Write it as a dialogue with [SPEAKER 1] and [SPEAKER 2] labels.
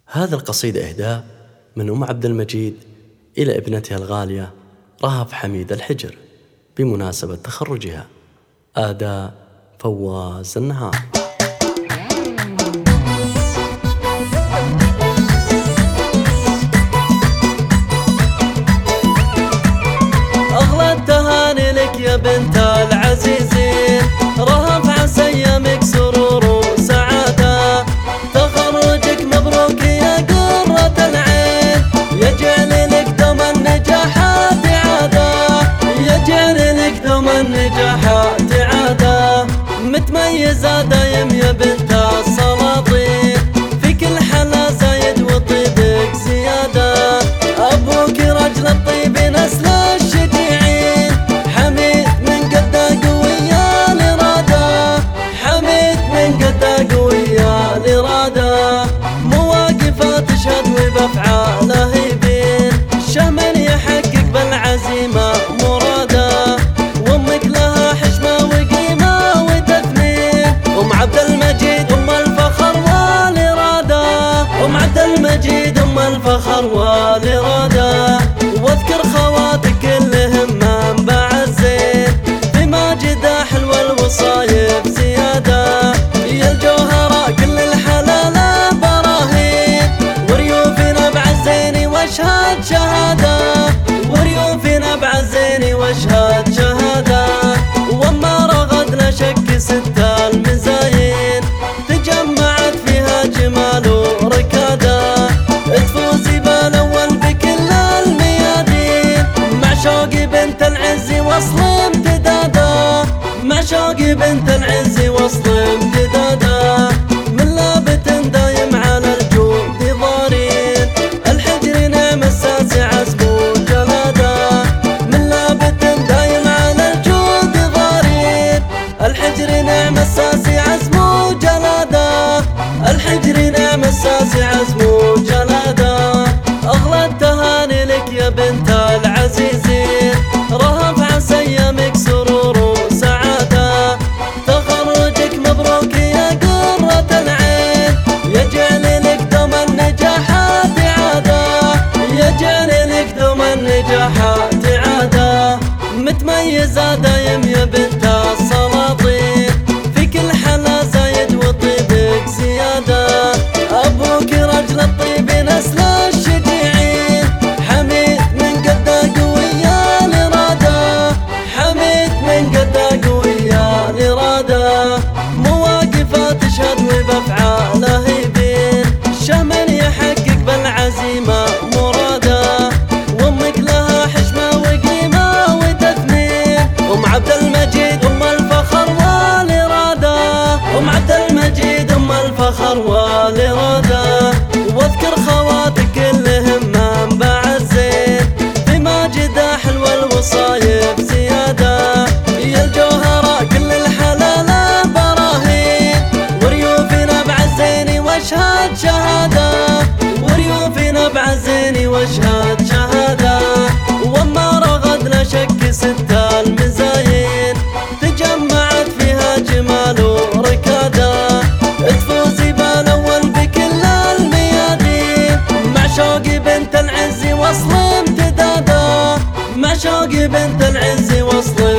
[SPEAKER 1] هذا القصيدة إهداء من أم عبد المجيد إلى ابنتها الغالية رهف حميد الحجر بمناسبة تخرجها. أداء فواز النهار.
[SPEAKER 2] أغلى التهاني لك يا بنت العزيزين، رهف عسى أيامك سرور وسعادة، تخرجك مبروك يا قرة العين، يجعل لك دوم النجاحات عادة، يجعل لك دوم النجاحات عادة، متميزة دايم يا بنت السلاطين، في كل حلا زايد وطيبك زيادة، أبوك رجل الطيب نسل الشجيعين، حميد من قد قوية الإرادة، حميد من قد قوية الإرادة، مواقفه تشهد وبأفعاله يبين، شهم يحقق بالعزيمة مراده، وامك لها حشمة وقيمة وتثمين، أم عبد المجيد أم الفخر والإرادة، أم عبد المجيد أم الفخر والإرادة، واذكر خواتك كلهم منبع الزين، بما جدا حلو الوصايب زيادة، يا الجوهراء كل الحلال براهين، وريوف نبع الزين واشهد شهادة، وريوف نبع الزين واشهد شهادة، وما رغد لا شك ست المزايين، تجمعت فيها جمال وركادة، تفوزي بالاول بكل الميادين، مع شوقي بنت العز وصل امتداده، مع شوقي بنت العز وصل امتداده، من لابت دايم على الجود ضارين، الحجر نعم الساسي عزم وجلاده، من لابت دايم على الجود ضارين، الحجر نعم الساسي عزم وجلاده، الحجر نعم الساسي عزم وجلاده، أغلى التهاني لك يا بنت العزيزين، رهف عسى أيامك سرور وسعادة، تخرجك مبروك يا قرة العين، يجعل لك دوم النجاحات عادة، يجعل لك دوم النجاحات عادة، متميزة دايم يا بنت السلاطين، في كل حلا زايد وطيبك زيادة، أبوك رجل الطيب نسل الشجيعين، حميد من قد قوية الإرادة، حميد من قد قوية الإرادة، مواقفه تشهد وبأفعاله يبين، شهم يحقق بالعزيمة مراده، وامك لها حشمة وقيمة وتثمين، أم عبد المجيد أم الفخر والإرادة، أم عبد المجيد أم الفخر والإرادة، واذكر خواتك كلهم منبع الزين، بما جدا حلو الوصايب زيادة، يا الجوهراء كل الحلال براهين، وريوف نبع الزين واشهد شهادة، وريوف نبع الزين واشهد شهادة، وما رغد لا شك ست المزايين، تجمعت فيها جمال وركادة، تفوزي بالاول بكل الميادين، مع شوقي بنت العز وصل امتداده، مع شوقي بنت العز وصل